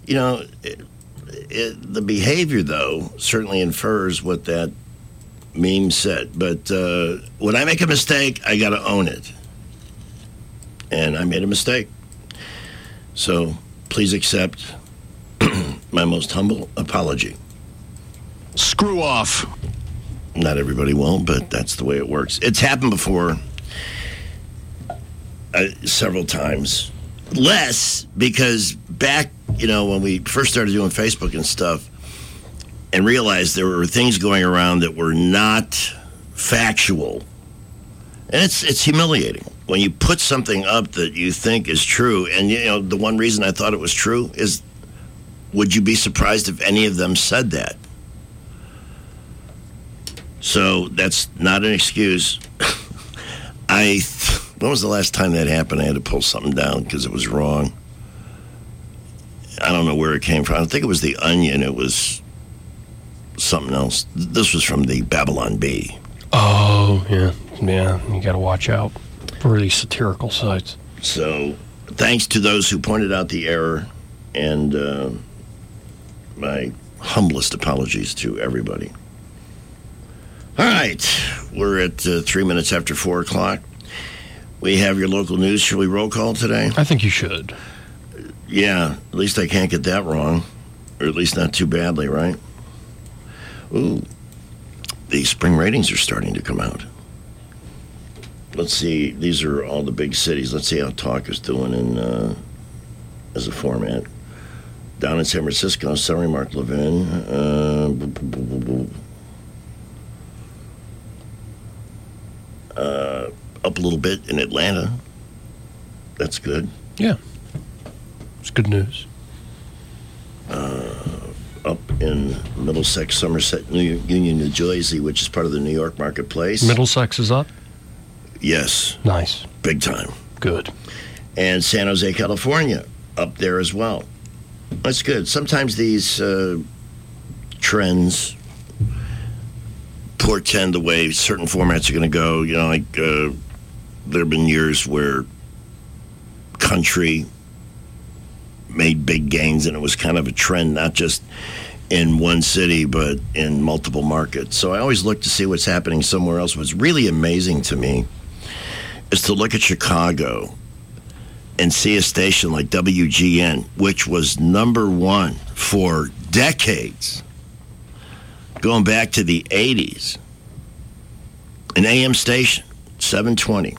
The behavior, though, certainly infers what that meme said. But when I make a mistake, I got to own it. And I made a mistake. So please accept my most humble apology. Screw off. Not everybody will, but that's the way it works. It's happened before several times. Less because back, when we first started doing Facebook and stuff and realized there were things going around that were not factual. And it's humiliating when you put something up that you think is true. And, the one reason I thought it was true is, would you be surprised if any of them said that? So that's not an excuse. When was the last time that happened? I had to pull something down because it was wrong. I don't know where it came from. I think it was The Onion. It was something else. This was from the Babylon Bee. Oh, yeah. Yeah, you got to watch out for these satirical sites. So, thanks to those who pointed out the error, and my humblest apologies to everybody. All right, we're at 3 minutes after 4 o'clock. We have your local news. Shall we roll call today? I think you should. Yeah, at least I can't get that wrong. Or at least not too badly, right? Ooh, the spring ratings are starting to come out. Let's see, these are all the big cities. Let's see how Talk is doing as a format. Down in San Francisco, sorry, Mark Levin. Up a little bit in Atlanta. That's good. Yeah. It's good news. Up in Middlesex, Somerset, Union, New Jersey, which is part of the New York marketplace. Middlesex is up? Yes. Nice. Big time. Good. And San Jose, California, up there as well. That's good. Sometimes these trends portend the way certain formats are going to go. There have been years where country made big gains, and it was kind of a trend, not just in one city, but in multiple markets. So I always look to see what's happening somewhere else. What's really amazing to me is to look at Chicago and see a station like WGN, which was number one for decades, going back to the 80s, an AM station, 720.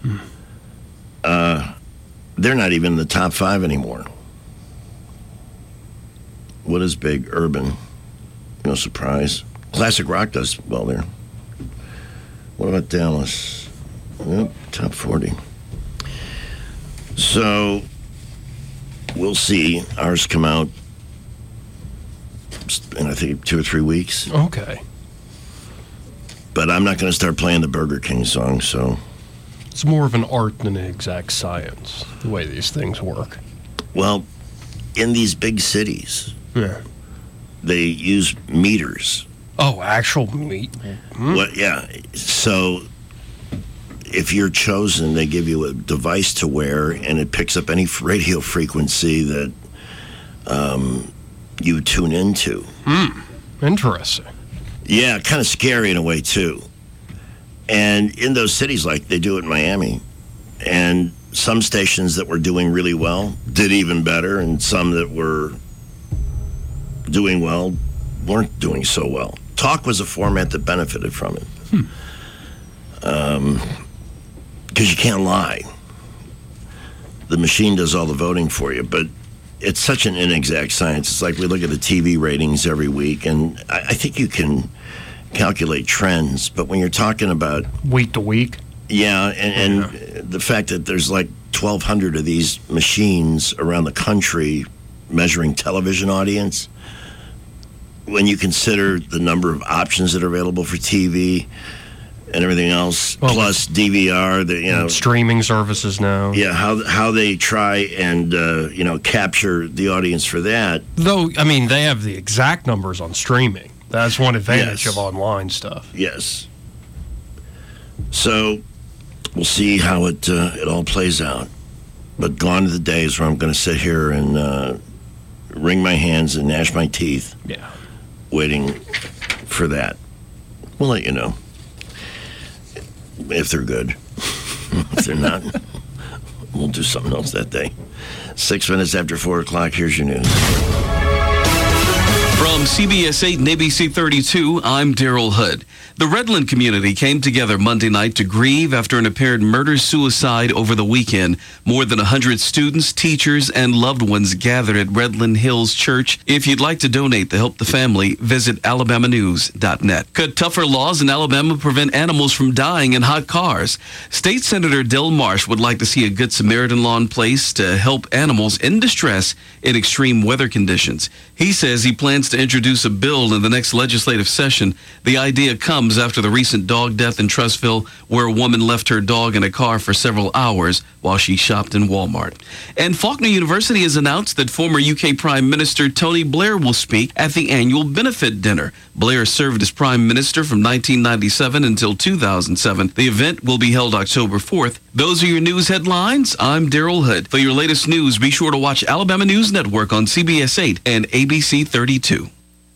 They're not even in the top 5 anymore. What is big? Urban. No surprise. Classic rock does well there. What about Dallas? Yep, top 40. So, we'll see. Ours come out in, I think, 2 or 3 weeks. Okay. But I'm not going to start playing the Burger King song, so... It's more of an art than an exact science, the way these things work. Well, in these big cities, yeah, they use meters. Oh, actual meat? Mm. What? Yeah. So if you're chosen, they give you a device to wear, and it picks up any radio frequency that you tune into. Interesting. Yeah, kind of scary in a way, too. And in those cities, like they do it in Miami, and some stations that were doing really well did even better, and some that were doing well weren't doing so well. Talk was a format that benefited from it. Because you can't lie. The machine does all the voting for you, but it's such an inexact science. It's like we look at the TV ratings every week, and I think you can calculate trends, but when you're talking about week to week, and the fact that there's like 1,200 of these machines around the country measuring television audience, when you consider the number of options that are available for TV and everything else, plus DVR, streaming services now. Yeah, how they try and capture the audience for that. Though, I mean, they have the exact numbers on streaming. That's one advantage of online stuff. Yes. So we'll see how it all plays out. But gone are the days where I'm going to sit here and wring my hands and gnash my teeth. Yeah. Waiting for that. We'll let you know if they're good. If they're not, we'll do something else that day. 6 minutes after 4 o'clock, here's your news. From CBS 8 and ABC 32, I'm Daryl Hood. The Redland community came together Monday night to grieve after an apparent murder-suicide over the weekend. More than 100 students, teachers, and loved ones gathered at Redland Hills Church. If you'd like to donate to help the family, visit alabamanews.net. Could tougher laws in Alabama prevent animals from dying in hot cars? State Senator Del Marsh would like to see a Good Samaritan law in place to help animals in distress in extreme weather conditions. He says he plans to introduce a bill in the next legislative session. The idea comes after the recent dog death in Trussville, where a woman left her dog in a car for several hours while she shopped in Walmart. And Faulkner University has announced that former UK Prime Minister Tony Blair will speak at the annual benefit dinner. Blair served as Prime Minister from 1997 until 2007. The event will be held October 4th. Those are your news headlines. I'm Daryl Hood. For your latest news, be sure to watch Alabama News Network on CBS 8 and ABC 32.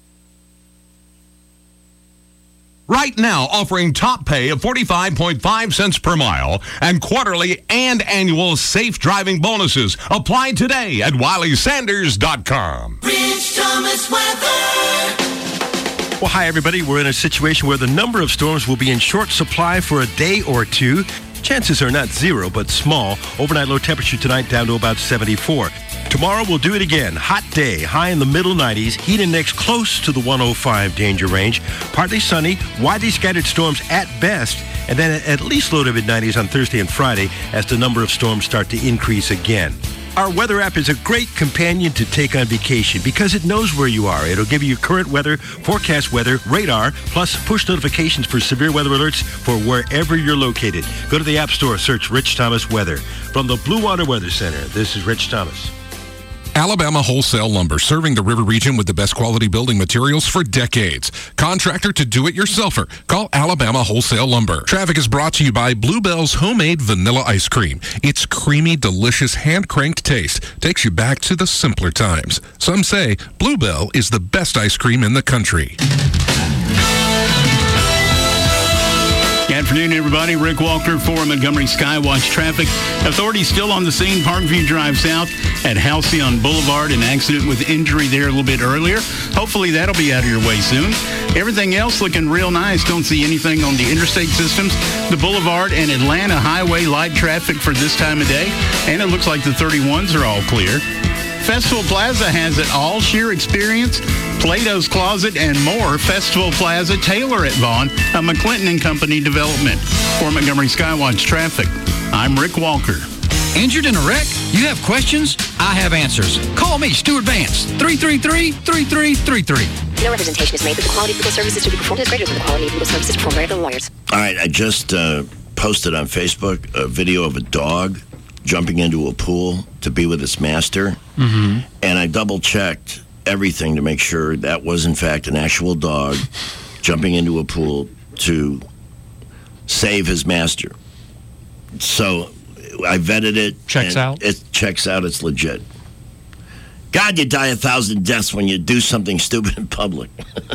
Right now, offering top pay of 45.5 cents per mile and quarterly and annual safe driving bonuses. Apply today at WileySanders.com. Rich Thomas weather. Well, hi, everybody. We're in a situation where the number of storms will be in short supply for a day or two. Chances are not zero, but small. Overnight low temperature tonight down to about 74. Tomorrow we'll do it again. Hot day, high in the middle 90s. Heat index close to the 105 danger range. Partly sunny, widely scattered storms at best, and then at least low to mid-90s on Thursday and Friday as the number of storms start to increase again. Our weather app is a great companion to take on vacation because it knows where you are. It'll give you current weather, forecast weather, radar, plus push notifications for severe weather alerts for wherever you're located. Go to the App Store, search Rich Thomas Weather. From the Blue Water Weather Center, this is Rich Thomas. Alabama Wholesale Lumber, serving the river region with the best quality building materials for decades. Contractor to do-it-yourselfer. Call Alabama Wholesale Lumber. Traffic is brought to you by Bluebell's homemade vanilla ice cream. Its creamy, delicious, hand-cranked taste takes you back to the simpler times. Some say Bluebell is the best ice cream in the country. Good afternoon, everybody. Rick Walker for Montgomery Skywatch Traffic. Authorities still on the scene. Parkview Drive South at Halcyon Boulevard. An accident with injury there a little bit earlier. Hopefully that'll be out of your way soon. Everything else looking real nice. Don't see anything on the interstate systems. The Boulevard and Atlanta Highway light traffic for this time of day. And it looks like the 31s are all clear. Festival Plaza has it all. Sheer experience, Plato's Closet, and more. Festival Plaza, Taylor at Vaughn, a McClinton & Company development. For Montgomery Skywatch Traffic, I'm Rick Walker. Injured in a wreck? You have questions? I have answers. Call me, Stuart Vance, 333-3333. No representation is made that the quality of legal services to be performed is greater than the quality of legal services performed by other lawyers. All right, I just posted on Facebook a video of a dog jumping into a pool to be with its master. Mm-hmm. And I double-checked everything to make sure that was, in fact, an actual dog jumping into a pool to save his master. So I vetted it. Checks out? It checks out. It's legit. God, you die 1,000 deaths when you do something stupid in public.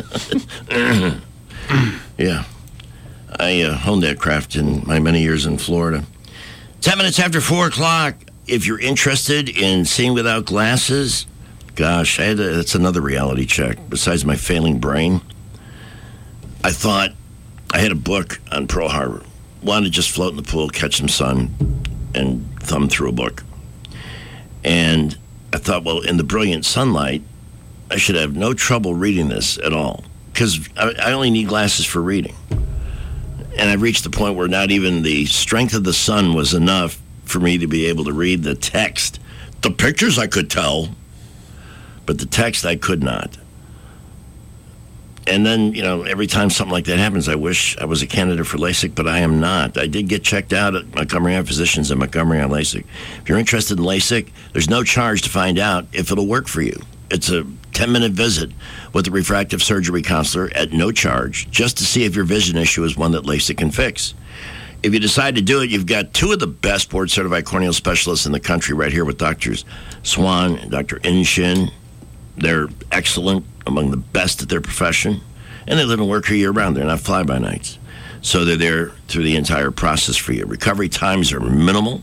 Yeah. I honed that craft in my many years in Florida. 10 minutes after 4 o'clock, if you're interested in seeing without glasses, gosh, that's another reality check. Besides my failing brain, I thought I had a book on Pearl Harbor. Wanted to just float in the pool, catch some sun, and thumb through a book. And I thought, well, in the brilliant sunlight, I should have no trouble reading this at all, because I only need glasses for reading. And I reached the point where not even the strength of the sun was enough for me to be able to read the text. The pictures I could tell, but the text I could not. And then, every time something like that happens, I wish I was a candidate for LASIK, but I am not. I did get checked out at Montgomery Eye Physicians and Montgomery Eye LASIK. If you're interested in LASIK, there's no charge to find out if it'll work for you. It's a 10-minute visit with a refractive surgery counselor at no charge, just to see if your vision issue is one that LASIK can fix. If you decide to do it, you've got two of the best board-certified corneal specialists in the country right here with Drs. Swan and Dr. Inshin. They're excellent, among the best at their profession, and they live and work here year-round. They're not fly-by-nights. So they're there through the entire process for you. Recovery times are minimal,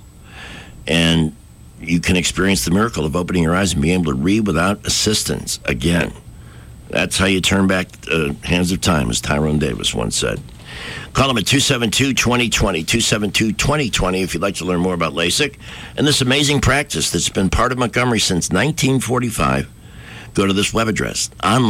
and you can experience the miracle of opening your eyes and being able to read without assistance again. That's how you turn back hands of time, as Tyrone Davis once said. Call them at 272-2020, 272-2020 if you'd like to learn more about LASIK and this amazing practice that's been part of Montgomery since 1945. Go to this web address,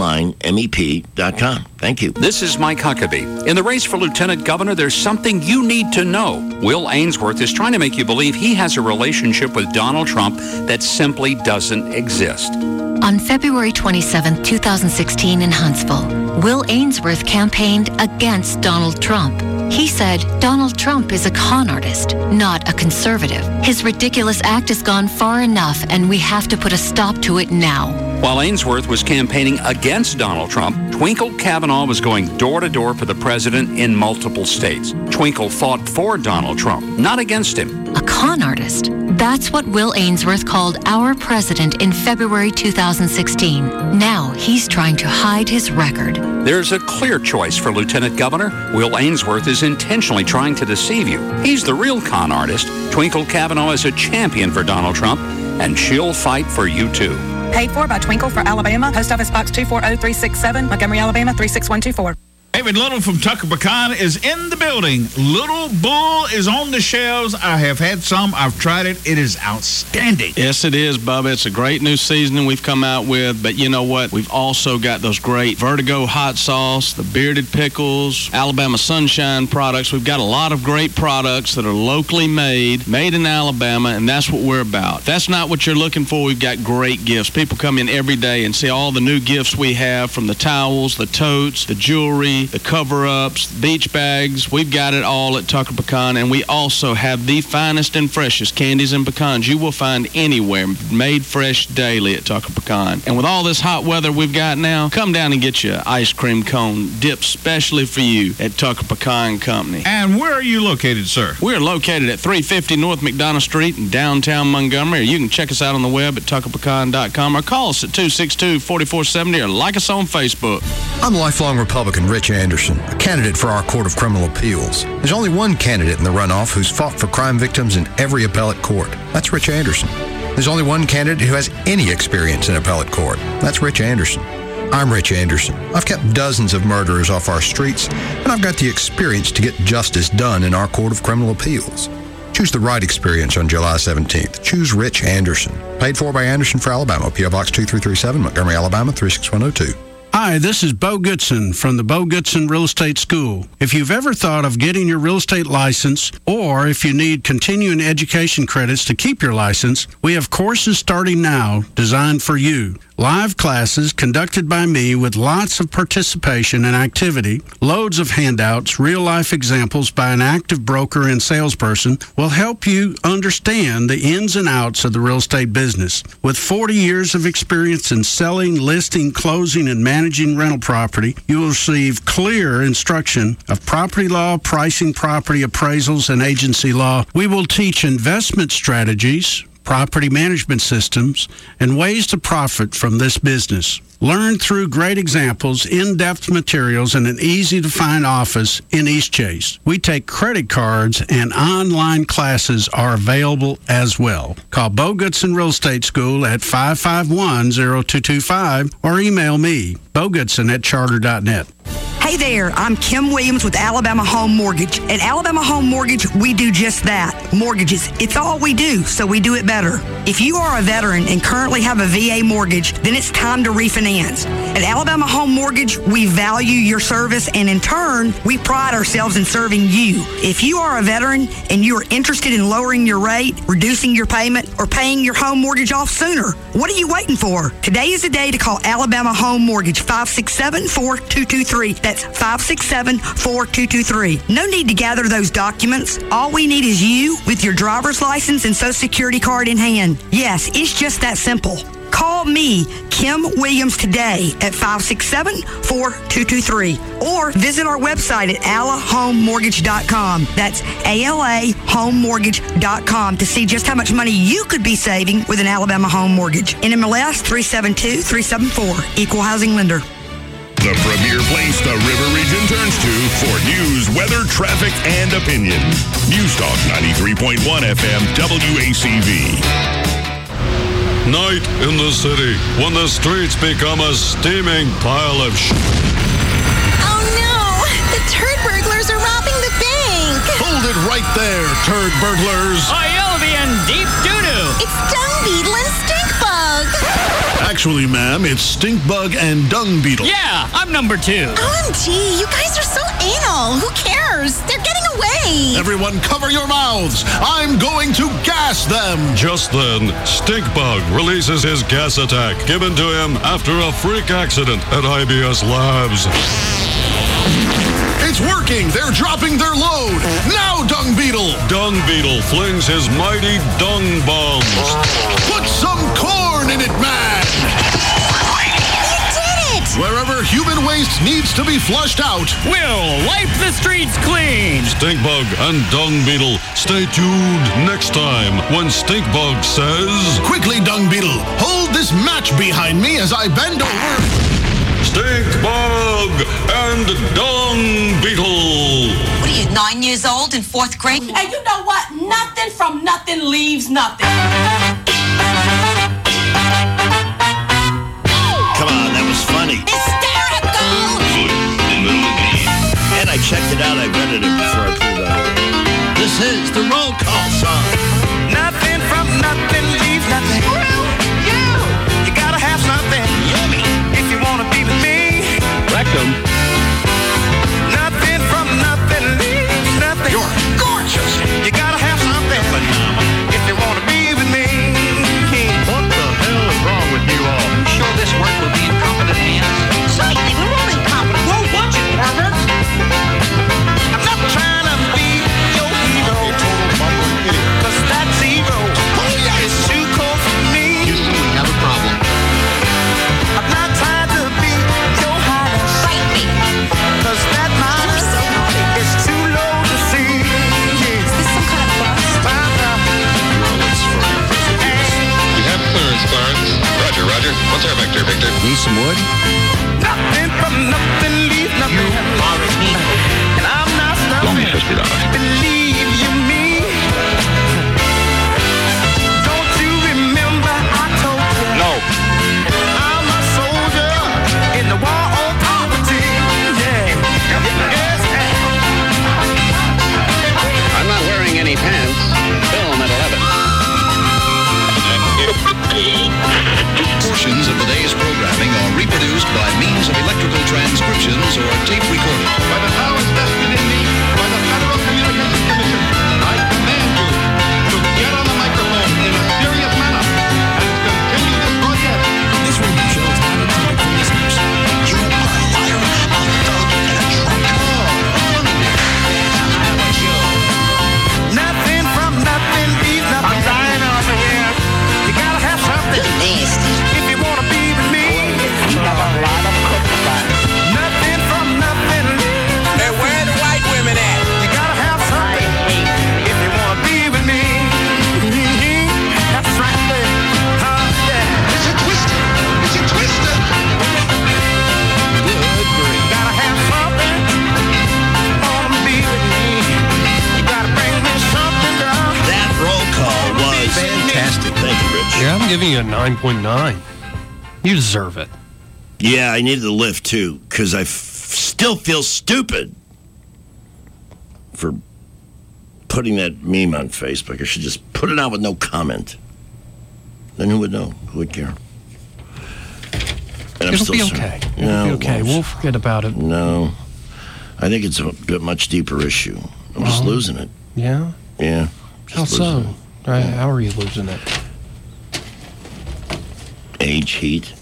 onlinemep.com. Thank you. This is Mike Huckabee. In the race for lieutenant governor, there's something you need to know. Will Ainsworth is trying to make you believe he has a relationship with Donald Trump that simply doesn't exist. On February 27, 2016 in Huntsville, Will Ainsworth campaigned against Donald Trump. He said Donald Trump is a con artist, not a conservative. His ridiculous act has gone far enough, and we have to put a stop to it now. While Ainsworth was campaigning against Donald Trump, Twinkle Kavanaugh was going door-to-door for the president in multiple states. Twinkle fought for Donald Trump, not against him. A con artist? That's what Will Ainsworth called our president in February 2016. Now he's trying to hide his record. There's a clear choice for lieutenant governor. Will Ainsworth is intentionally trying to deceive you. He's the real con artist. Twinkle Kavanaugh is a champion for Donald Trump, and she'll fight for you too. Paid for by Twinkle for Alabama. Post Office Box 240-367, Montgomery, Alabama 36124. David Little from Tucker Pecan is in the building. Little Bull is on the shelves. I have had some. I've tried it. It is outstanding. Yes, it is, Bubba. It's a great new seasoning we've come out with. But you know what? We've also got those great Vertigo hot sauce, the bearded pickles, Alabama Sunshine products. We've got a lot of great products that are locally made in Alabama, and that's what we're about. If that's not what you're looking for, we've got great gifts. People come in every day and see all the new gifts we have, from the towels, the totes, the jewelry, the cover-ups, beach bags. We've got it all at Tucker Pecan, and we also have the finest and freshest candies and pecans you will find anywhere, made fresh daily at Tucker Pecan. And with all this hot weather we've got now, come down and get you an ice cream cone dipped specially for you at Tucker Pecan Company. And where are you located, sir? We're located at 350 North McDonough Street in downtown Montgomery, or you can check us out on the web at tuckerpecan.com, or call us at 262-4470, or like us on Facebook. I'm lifelong Republican Rich Anderson, a candidate for our Court of Criminal Appeals. There's only one candidate in the runoff who's fought for crime victims in every appellate court. That's Rich Anderson. There's only one candidate who has any experience in appellate court. That's Rich Anderson. I'm Rich Anderson. I've kept dozens of murderers off our streets, and I've got the experience to get justice done in our Court of Criminal Appeals. Choose the right experience on July 17th. Choose Rich Anderson. Paid for by Anderson for Alabama. P.O. Box 2337, Montgomery, Alabama 36102. Hi, this is Bo Goodson from the Bo Goodson Real Estate School. If you've ever thought of getting your real estate license, or if you need continuing education credits to keep your license, we have courses starting now designed for you. Live classes conducted by me with lots of participation and activity, loads of handouts, real-life examples by an active broker and salesperson will help you understand the ins and outs of the real estate business. With 40 years of experience in selling, listing, closing, and managing rental property, you will receive clear instruction of property law, pricing, property appraisals, and agency law. We will teach investment strategies, property management systems, and ways to profit from this business. Learn through great examples, in-depth materials, and an easy-to-find office in Eastchase. We take credit cards, and online classes are available as well. Call Bo Goodson Real Estate School at 551-0225 or email me, bogoodson@charter.net. Hey there, I'm Kim Williams with Alabama Home Mortgage. At Alabama Home Mortgage, we do just that. Mortgages, it's all we do, so we do it better. If you are a veteran and currently have a VA mortgage, then it's time to refinance. At Alabama Home Mortgage, we value your service, and in turn, we pride ourselves in serving you. If you are a veteran and you are interested in lowering your rate, reducing your payment, or paying your home mortgage off sooner, what are you waiting for? Today is the day to call Alabama Home Mortgage, 567-4223. That's 567-4223. No need to gather those documents. All we need is you with your driver's license and Social Security card in hand. Yes, it's just that simple. Call me, Kim Williams, today at 567-4223 or visit our website at alahomemortgage.com. That's ALAhomemortgage.com to see just how much money you could be saving with an Alabama home mortgage. NMLS 372374, Equal Housing Lender. The premier place the River Region turns to for news, weather, traffic, and opinion. News Talk 93.1 FM WACV. Night in the city when the streets become a steaming pile of shit. Oh no! The turd burglars are robbing the bank! Hold it right there, turd burglars! Oyovian deep doo-doo! It's Dung Beetle and Stink Bug! Actually, ma'am, it's Stink Bug and Dung Beetle. Yeah, I'm number 2. OMG, you guys are so anal! Who cares? They're getting away! Everyone cover your mouths! I'm going to gas them! Just then, Stink Bug releases his gas attack given to him after a freak accident at IBS Labs. It's working! They're dropping their load! Now, Dung Beetle! Dung Beetle flings his mighty dung bombs. Put some corn in it, man! You did it! Wherever human waste needs to be flushed out, we'll wipe the streets clean! Stink Bug and Dung Beetle, stay tuned next time when Stink Bug says... Quickly, Dung Beetle, hold this match behind me as I bend over... Stink Bug and Dung Beetle. What are you, 9 years old in 4th grade? And you know what? Nothing from nothing leaves nothing. Come on, that was funny. Hysterical! And I checked it out. I read it before I pulled out. This is the roll call song. Nothing from nothing leaves nothing. You gotta have something. Yummy. If you wanna be with me. Rectum. Nothing from nothing leaves nothing. You're gorgeous. You gotta have something. If you wanna be with me. What the hell is wrong with you all? I'm sure this work will be in competent hands. Certainly, we're all incompetent. We'll watch it, perverts. I'm not trying to be your hero. A total bumbling idiot. 'Cause that zero is too cold for me. You have a problem. I'm not trying to be your highness. Bite me! 'Cause that mine is too low to see. Is this some kind of bus? You have clearance, Clarence. Roger. What's our vector, Victor? Need some wood? Nothing from nothing leaves nothing. You bothered me. And I'm not Loan me stuffing. $50. Believe you me. Don't you remember I told you? No. I'm a soldier in the war on poverty. Yeah. Yes. I'm not wearing any pants. Film at 11. Portions of the day's programming are reproduced by means of electrical transcriptions or tape recording. By the powers vested in me by the Federal Communications Commission, I command you to get on the microphone in a serious manner and continue this broadcast. This radio show is not intended for listeners. You are a liar, a thug, and a drunk. Nothing from nothing leaves nothing. I'm dying over here. You gotta have something. Nasty. If you wanna be with me. Nothing from nothing leaves nothing. Hey, where the white women at? You gotta have something. If you wanna be with me. That's right there. Yeah. It's a twister. It's a twister. Good grief. Gotta have something. Wanna be with me. You gotta bring me something, girl. That roll call was fantastic. Thank you, Rich. Yeah, I'm giving you a 9.9. You deserve it. Yeah, I needed the lift too, because I still feel stupid for putting that meme on Facebook. I should just put it out with no comment. Then who would know? Who would care? And I'm It'll still be sorry. okay. No, It'll be it okay. won't. We'll forget about it. No. I think it's a much deeper issue. I'm just losing it. Yeah? Yeah. How just so? losing it. How are you losing it? Age, heat.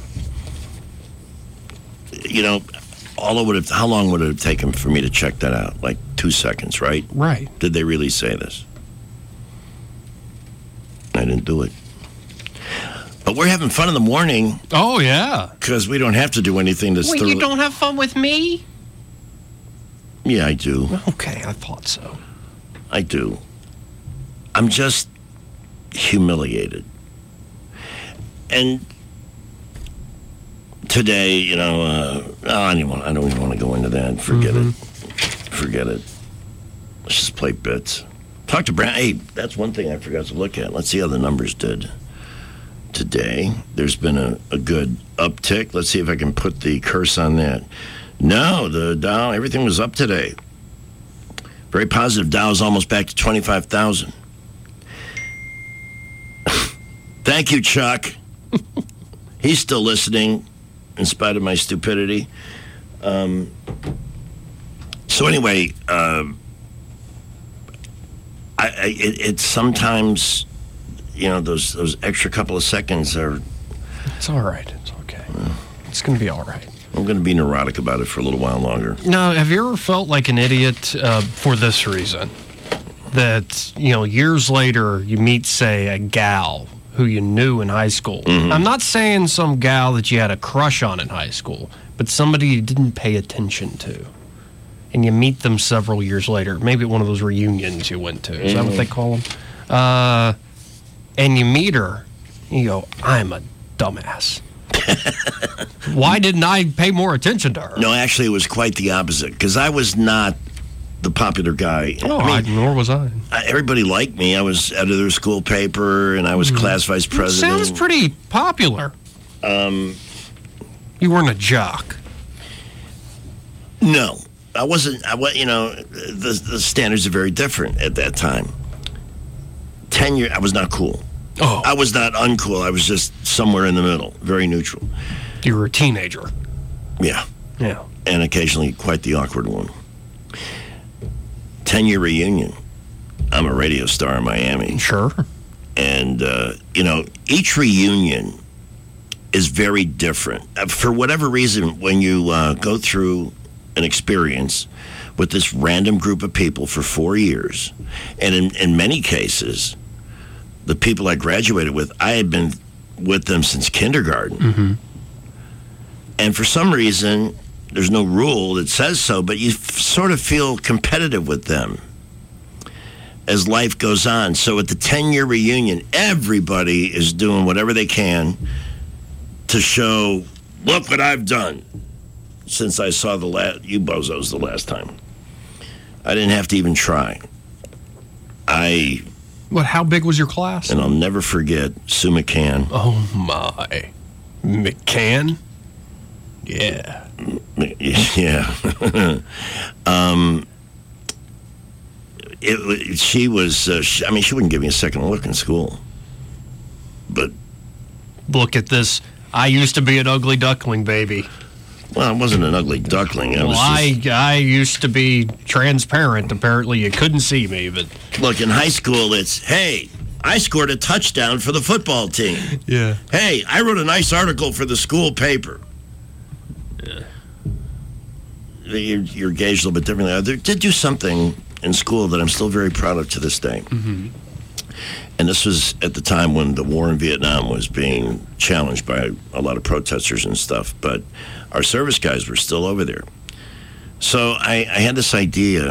You know, how long would it have taken for me to check that out? Like 2 seconds, right? Right. Did they really say this? I didn't do it. But we're having fun in the morning. Oh, yeah. Because we don't have to do anything that's Wait, thoroughly... you don't have fun with me? Yeah, I do. Okay, I thought so. I do. I'm just humiliated. And today, I don't even want to go into that. Forget it. Let's just play bits. Talk to Brand. Hey, that's one thing I forgot to look at. Let's see how the numbers did today. There's been a good uptick. Let's see if I can put the curse on that. No, the Dow, everything was up today. Very positive. Dow is almost back to 25,000. Thank you, Chuck. He's still listening, in spite of my stupidity. So anyway, it's sometimes, those extra couple of seconds are... It's all right. It's okay. It's going to be all right. I'm going to be neurotic about it for a little while longer. Now, have you ever felt like an idiot for this reason? That, years later, you meet, say, a gal who you knew in high school. Mm-hmm. I'm not saying some gal that you had a crush on in high school, but somebody you didn't pay attention to. And you meet them several years later, maybe at one of those reunions you went to. Is that what they call them? And you meet her, and you go, I'm a dumbass. Why didn't I pay more attention to her? No, actually, it was quite the opposite, because I was not the popular guy. Nor was I. Everybody liked me. I was editor of the school paper, and I was class vice president. Sounds pretty popular. You weren't a jock. No, I wasn't. The standards are very different at that time. Tenure, I was not cool. Oh. I was not uncool. I was just somewhere in the middle, very neutral. You were a teenager. Yeah. Yeah. And occasionally quite the awkward one. 10-year reunion. I'm a radio star in Miami. Sure. And, each reunion is very different. For whatever reason, when you go through an experience with this random group of people for 4 years, and in many cases, the people I graduated with, I had been with them since kindergarten. Mm-hmm. And for some reason, there's no rule that says so, but you sort of feel competitive with them as life goes on. So at the 10-year reunion, everybody is doing whatever they can to show, look what I've done since I saw you bozos the last time. I didn't have to even try. How big was your class? And I'll never forget Sue McCann. Oh, my. McCann? Yeah. Yeah. She was, she wouldn't give me a second look in school. But. Look at this. I used to be an ugly duckling, baby. Well, I wasn't an ugly duckling. I used to be transparent. Apparently, you couldn't see me, but... Look, in high school, it's, hey, I scored a touchdown for the football team. Yeah. Hey, I wrote a nice article for the school paper. Yeah. You're gauged a little bit differently. I did do something in school that I'm still very proud of to this day. Mm-hmm. And this was at the time when the war in Vietnam was being challenged by a lot of protesters and stuff. But our service guys were still over there. So I had this idea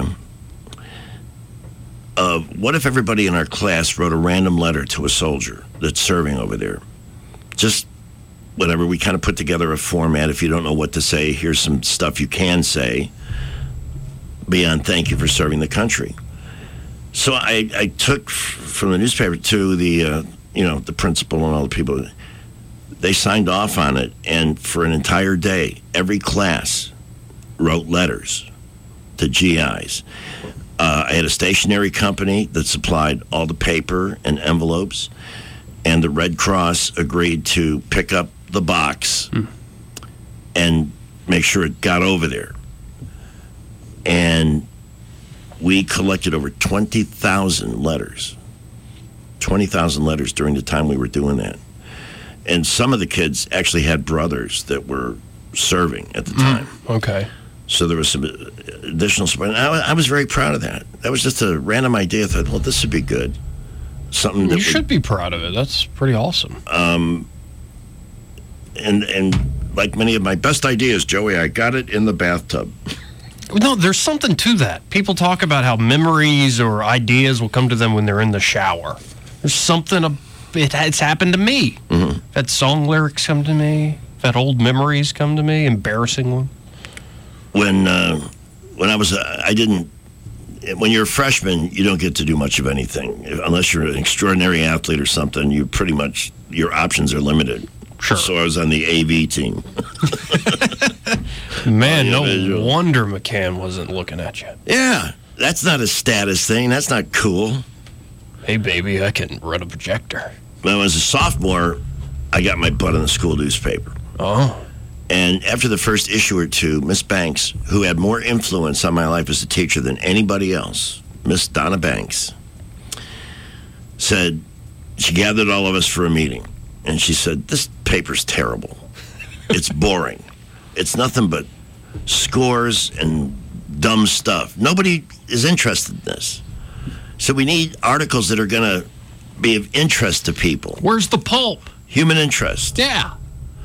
of what if everybody in our class wrote a random letter to a soldier that's serving over there? Just whatever. We kind of put together a format. If you don't know what to say, here's some stuff you can say beyond thank you for serving the country. So I took from the newspaper to the principal and all the people. They signed off on it, and for an entire day, every class wrote letters to GIs. I had a stationery company that supplied all the paper and envelopes, and the Red Cross agreed to pick up the box and make sure it got over there. And we collected over 20,000 letters. 20,000 letters during the time we were doing that. And some of the kids actually had brothers that were serving at the time. Okay. So there was some additional support. And I was very proud of that. That was just a random idea. I thought, well, this would be good. Something that you should be proud of it. That's pretty awesome. And like many of my best ideas, Joey, I got it in the bathtub. No, there's something to that. People talk about how memories or ideas will come to them when they're in the shower. There's something, it's happened to me. Mm-hmm. That song lyrics come to me. That old memories come to me, embarrassing one. When I was, when you're a freshman, you don't get to do much of anything. Unless you're an extraordinary athlete or something, you pretty much, your options are limited. Sure. So I was on the AV team. Man, no wonder McCann wasn't looking at you. Yeah, that's not a status thing. That's not cool. Hey, baby, I can run a projector. When I was a sophomore, I got my butt in the school newspaper. Oh. And after the first issue or two, Miss Banks, who had more influence on my life as a teacher than anybody else, Miss Donna Banks, said, she gathered all of us for a meeting. And she said, this paper's terrible. It's boring. It's nothing but scores and dumb stuff. Nobody is interested in this. So we need articles that are going to be of interest to people. Where's the pulp? Human interest. Yeah.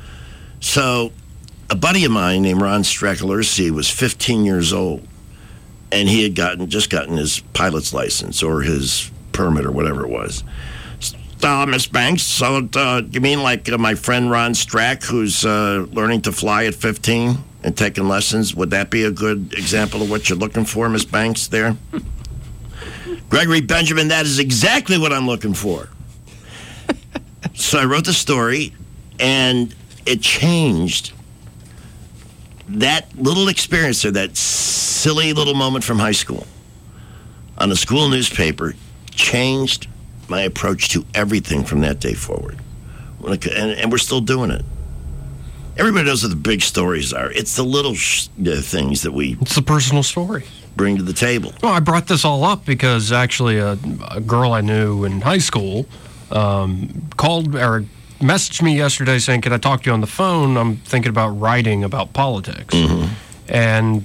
So a buddy of mine named Ron Strackelersi was 15 years old, and he had just gotten his pilot's license or his permit or whatever it was. Miss Banks, so you mean like my friend Ron Strack, who's learning to fly at 15 and taking lessons? Would that be a good example of what you're looking for, Miss Banks, there? Gregory Benjamin, that is exactly what I'm looking for. So I wrote the story, and it changed. That little experience there, that silly little moment from high school on the school newspaper changed my approach to everything from that day forward. And we're still doing it. Everybody knows what the big stories are. It's the little things that It's the personal story. Bring to the table. Well, I brought this all up because actually a girl I knew in high school called or messaged me yesterday saying, can I talk to you on the phone? I'm thinking about writing about politics. Mm-hmm. And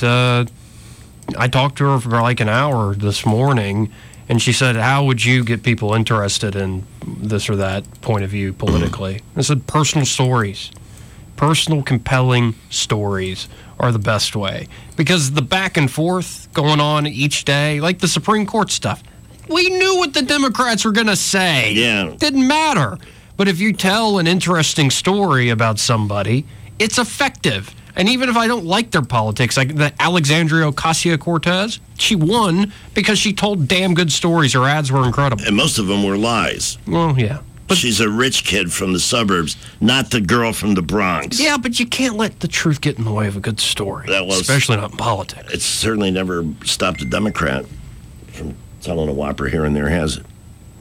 I talked to her for like an hour this morning, and she said, how would you get people interested in this or that point of view politically? I said, personal stories. Personal, compelling stories are the best way. Because the back and forth going on each day, like the Supreme Court stuff, we knew what the Democrats were going to say. Yeah. Didn't matter. But if you tell an interesting story about somebody, it's effective. And even if I don't like their politics, like the Alexandria Ocasio-Cortez, she won because she told damn good stories. Her ads were incredible. And most of them were lies. Well, yeah. But she's a rich kid from the suburbs, not the girl from the Bronx. Yeah, but you can't let the truth get in the way of a good story, especially not in politics. It's certainly never stopped a Democrat from telling a whopper here and there, has it?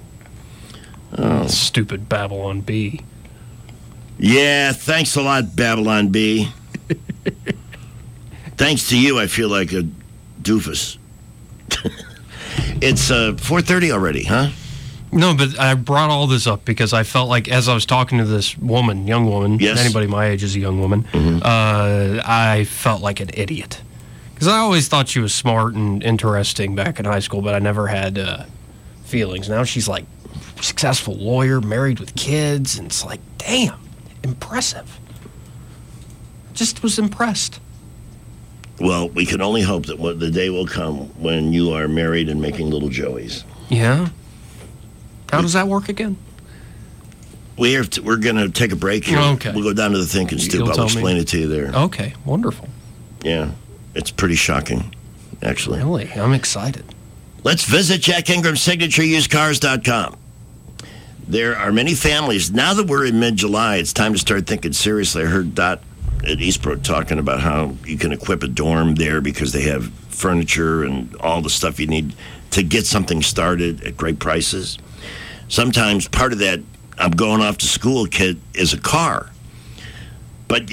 Oh. Stupid Babylon Bee. Yeah, thanks a lot, Babylon Bee. Thanks to you, I feel like a doofus. It's 4:30 already, huh? No, but I brought all this up because I felt like as I was talking to this woman, young woman, yes. Anybody my age is a young woman, I felt like an idiot. Because I always thought she was smart and interesting back in high school, but I never had feelings. Now she's like successful lawyer, married with kids, and it's like, damn, impressive. Just was impressed. Well, we can only hope that the day will come when you are married and making little Joeys. Yeah? How does that work again? We're going to take a break here. Okay. We'll go down to the Thinking Stoop. I'll explain it to you there. Okay, wonderful. Yeah, it's pretty shocking, actually. Really? I'm excited. Let's visit Jack Ingram's SignatureUsedCars.com. There are many families. Now that we're in mid-July, it's time to start thinking seriously. I heard Dot at Eastbrook talking about how you can equip a dorm there because they have furniture and all the stuff you need to get something started at great prices. Sometimes part of that I'm going off to school kit is a car. But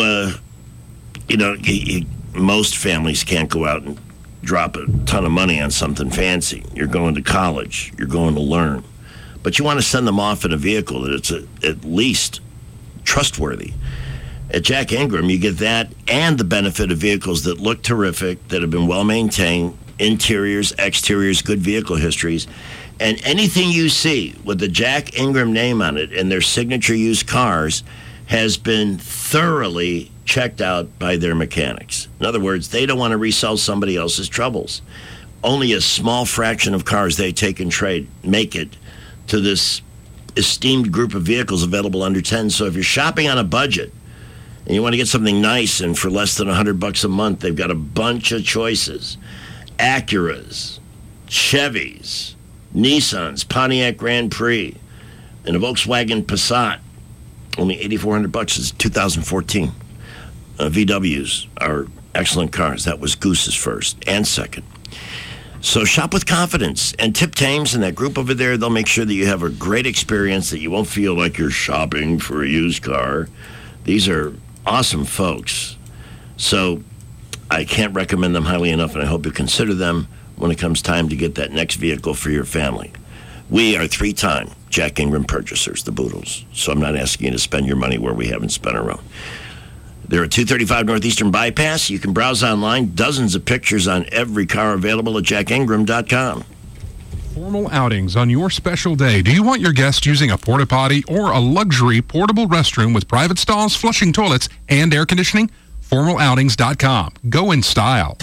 most families can't go out and drop a ton of money on something fancy. You're going to college. You're going to learn. But you want to send them off in a vehicle that it's at least trustworthy. At Jack Ingram, you get that and the benefit of vehicles that look terrific, that have been well-maintained, interiors, exteriors, good vehicle histories. And anything you see with the Jack Ingram name on it and their signature used cars has been thoroughly checked out by their mechanics. In other words, they don't want to resell somebody else's troubles. Only a small fraction of cars they take and trade make it to this esteemed group of vehicles available under 10. So if you're shopping on a budget and you want to get something nice and for less than $100 a month, they've got a bunch of choices. Acuras, Chevys, Nissans, Pontiac Grand Prix, and a Volkswagen Passat. Only $8,400 is 2014. VWs are excellent cars. That was Goose's first and second. So shop with confidence. And Tip Thames and that group over there, they'll make sure that you have a great experience, that you won't feel like you're shopping for a used car. These are awesome folks. So I can't recommend them highly enough, and I hope you consider them when it comes time to get that next vehicle for your family. We are 3-time Jack Ingram purchasers, the Boodles. So I'm not asking you to spend your money where we haven't spent our own. They're at 235 Northeastern Bypass. You can browse online. Dozens of pictures on every car available at jackingram.com. Formal outings on your special day. Do you want your guests using a porta potty or a luxury portable restroom with private stalls, flushing toilets, and air conditioning? Formaloutings.com. Go in style.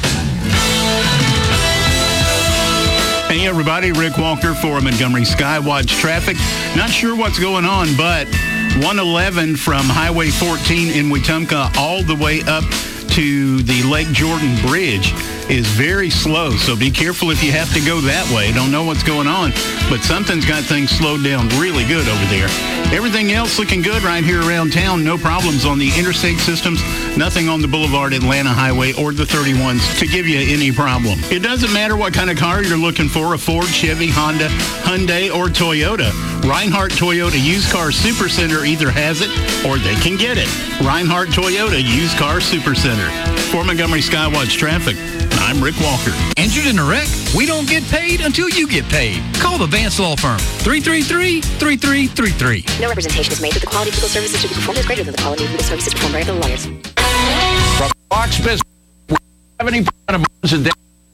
Hey everybody, Rick Walker for Montgomery Skywatch Traffic. Not sure what's going on, but 111 from Highway 14 in Wetumpka all the way up to the Lake Jordan Bridge is very slow, so be careful if you have to go that way. Don't know what's going on, but something's got things slowed down really good over there. Everything else looking good right here around town. No problems on the interstate systems. Nothing on the Boulevard Atlanta Highway or the 31s to give you any problem. It doesn't matter what kind of car you're looking for, a Ford, Chevy, Honda, Hyundai, or Toyota. Reinhardt Toyota Used Car Super Center either has it or they can get it. Reinhardt Toyota Used Car Super Center. For Montgomery Skywatch Traffic, I'm Rick Walker. Injured in a wreck? We don't get paid until you get paid. Call the Vance Law Firm, 333-3333. No representation is made that the quality of legal services to be performed is greater than the quality of legal services performed by other lawyers. From Fox Business, 70% of us a day.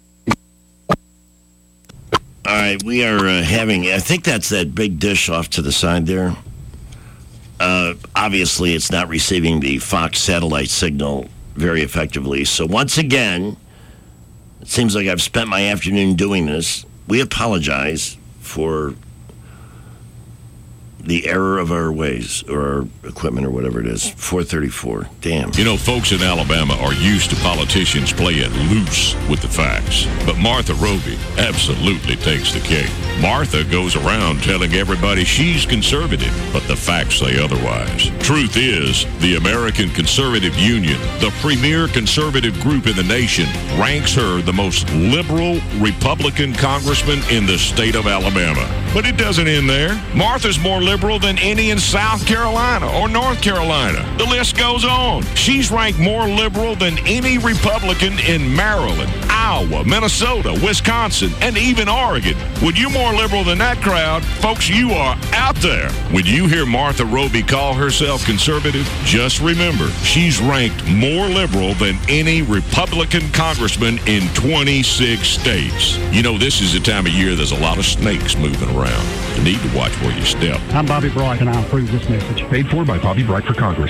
All right, we are having, I think that's that big dish off to the side there. Obviously, it's not receiving the Fox satellite signal very effectively. So once again, it seems like I've spent my afternoon doing this. We apologize for the error of our ways, or our equipment, or whatever it is. 434. Damn. You know, folks in Alabama are used to politicians playing loose with the facts. But Martha Roby absolutely takes the cake. Martha goes around telling everybody she's conservative, but the facts say otherwise. Truth is, the American Conservative Union, the premier conservative group in the nation, ranks her the most liberal Republican congressman in the state of Alabama. But it doesn't end there. Martha's more liberal than any in South Carolina or North Carolina. The list goes on. She's ranked more liberal than any Republican in Maryland, Iowa, Minnesota, Wisconsin, and even Oregon. When you're more liberal than that crowd, folks, you are out there. When you hear Martha Roby call herself conservative, just remember, she's ranked more liberal than any Republican congressman in 26 states. You know, this is the time of year there's a lot of snakes moving around. You need to watch where you step. I'm Bobby Bright, and I approve this message. Paid for by Bobby Bright for Congress.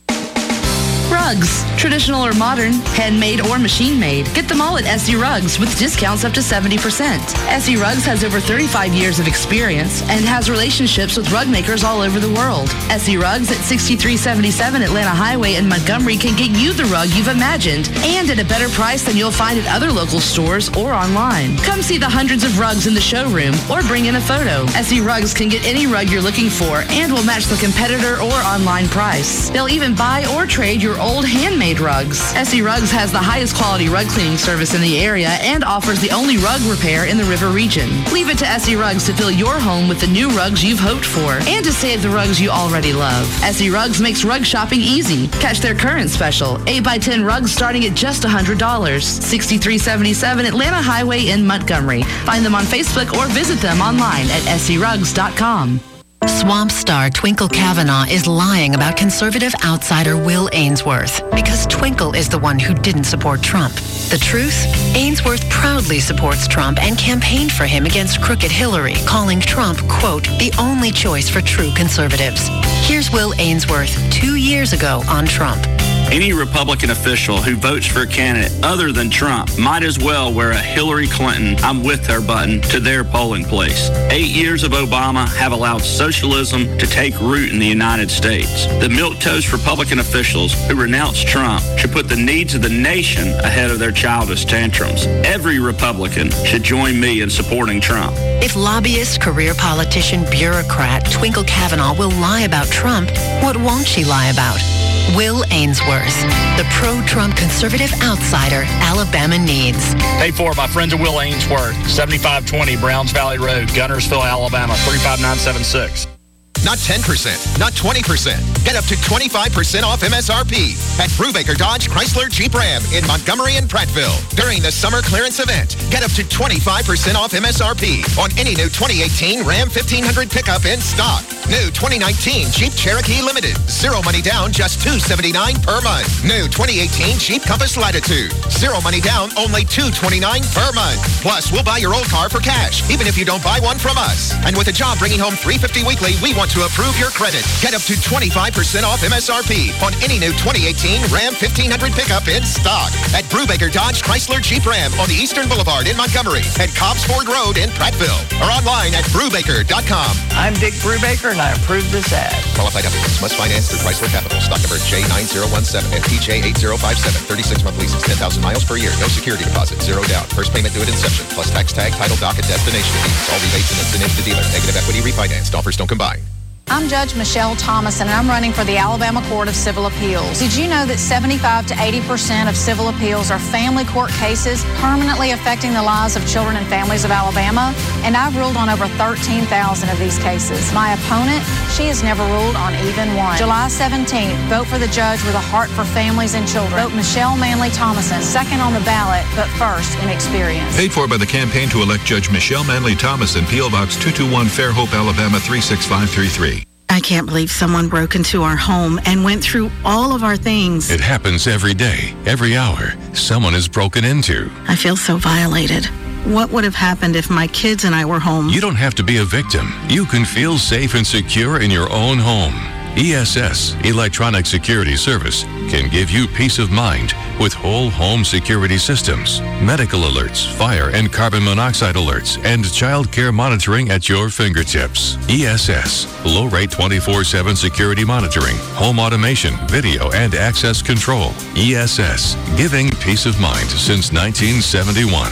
Rugs, traditional or modern, handmade or machine-made. Get them all at SE Rugs with discounts up to 70%. SE Rugs has over 35 years of experience and has relationships with rug makers all over the world. SE Rugs at 6377 Atlanta Highway in Montgomery can get you the rug you've imagined and at a better price than you'll find at other local stores or online. Come see the hundreds of rugs in the showroom or bring in a photo. SE Rugs can get any rug you're looking for and will match the competitor or online price. They'll even buy or trade your old handmade rugs. SE Rugs has the highest quality rug cleaning service in the area and offers the only rug repair in the river region. Leave it to SE Rugs to fill your home with the new rugs you've hoped for and to save the rugs you already love. SE Rugs makes rug shopping easy. Catch their current special, 8x10 rugs starting at just $100. 6377 Atlanta Highway in Montgomery. Find them on Facebook or visit them online at serugs.com. Swamp star Twinkle Kavanaugh is lying about conservative outsider Will Ainsworth because Twinkle is the one who didn't support Trump. The truth? Ainsworth proudly supports Trump and campaigned for him against crooked Hillary, calling Trump, quote, the only choice for true conservatives. Here's Will Ainsworth 2 years ago on Trump. Any Republican official who votes for a candidate other than Trump might as well wear a Hillary Clinton I'm with her button to their polling place. 8 years of Obama have allowed socialism to take root in the United States. The milquetoast Republican officials who renounce Trump should put the needs of the nation ahead of their childish tantrums. Every Republican should join me in supporting Trump. If lobbyist, career politician, bureaucrat Twinkle Kavanaugh will lie about Trump, what won't she lie about? Will Ainsworth, the pro-Trump conservative outsider Alabama needs. Paid for by friends of Will Ainsworth, 7520 Browns Valley Road, Gunnersville, Alabama, 35976. Not 10%, not 20%. Get up to 25% off MSRP at Brubaker Dodge Chrysler Jeep Ram in Montgomery and Prattville. During the summer clearance event, get up to 25% off MSRP on any new 2018 Ram 1500 pickup in stock. New 2019 Jeep Cherokee Limited. Zero money down, just $279 per month. New 2018 Jeep Compass Latitude. Zero money down, only $229 per month. Plus, we'll buy your old car for cash, even if you don't buy one from us. And with a job bringing home $350 weekly, we want to approve your credit. Get up to 25% off MSRP on any new 2018 Ram 1500 pickup in stock at Brubaker Dodge Chrysler Jeep Ram on the Eastern Boulevard in Montgomery and Cobbs Ford Road in Prattville or online at Brubaker.com. I'm Dick Brubaker and I approve this ad. Qualified applicants must finance through Chrysler Capital. Stock number J9017 and PJ8057. 36-month leases, 10,000 miles per year. No security deposit, zero down. First payment due at inception, plus tax tag, title, dock, and destination fees. All rebates and incentives to dealer. Negative equity refinanced. Offers don't combine. I'm Judge Michelle Thomason, and I'm running for the Alabama Court of Civil Appeals. Did you know that 75 to 80% of civil appeals are family court cases permanently affecting the lives of children and families of Alabama? And I've ruled on over 13,000 of these cases. My opponent, she has never ruled on even one. July 17th, vote for the judge with a heart for families and children. Vote Michelle Manley Thomason, second on the ballot, but first in experience. Paid for by the campaign to elect Judge Michelle Manley Thomason, P.O. Box 221, Fairhope, Alabama 36533. I can't believe someone broke into our home and went through all of our things. It happens every day, every hour. Someone is broken into. I feel so violated. What would have happened if my kids and I were home? You don't have to be a victim. You can feel safe and secure in your own home. ESS, Electronic Security Service, can give you peace of mind with whole home security systems, medical alerts, fire and carbon monoxide alerts, and child care monitoring at your fingertips. ESS, low-rate 24/7 security monitoring, home automation, video, and access control. ESS, giving peace of mind since 1971.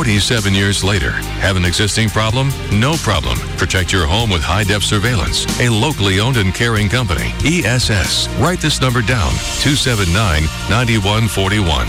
47 years later. Have an existing problem? No problem. Protect your home with high-def surveillance. A locally owned and caring company. ESS. Write this number down. 279-9141.